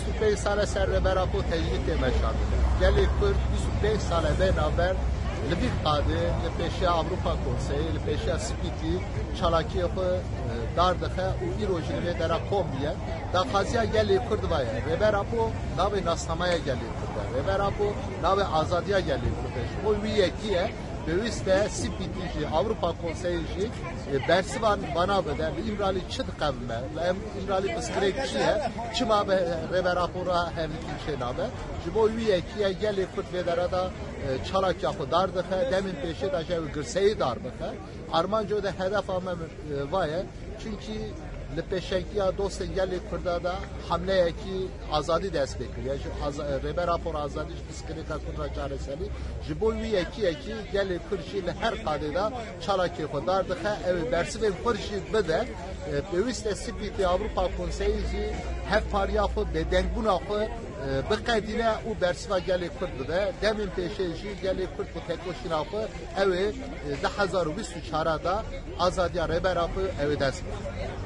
25 سال سر ربرا خو تجدید مشان گلی کرد 25 سال بین آور لبیک قاده لپیش اروپا کنسیل لپیش سپیتی چالاکی خو داردخه و ایروجنی در قومیه دا خازیا گلی کرد وای ربرا خو ناو ناسنامه گلی کرد ربرا خو ناو آزادیا گلی کرد او ویکیه Böyüste SPT'ci, Avrupa Konseyi'ci Bersivan bana beden İmrali çıt kavme, İmrali pıskrekçiye, çıma be reverapora hevlikin şeynabe. Jibo üyekiye geli kurt vedera çalak yapı dardıkı, demin peşe de şey gırseyi dardıkı. Armanco da hedef alma vaye. Çünkü Lepeşekiya dosya geli kurda da hamleye ki azadi dest bekliyor. Rebe rapor azadi psikolojik kurda çareseli. Jiboyu eki geli kurşiyle her kadeda çalaki kudardı ha ev dersi ve kurşi bede bewiste sipiti Avrupa Konseyi hep pariyafı bedengbuna ko بقیدینه او برسوا گلی کرد بده دمین پیشه‌جی گلی کرد و تکوشینافه اوه 2024 دا آزادی رهبرافه اوه دست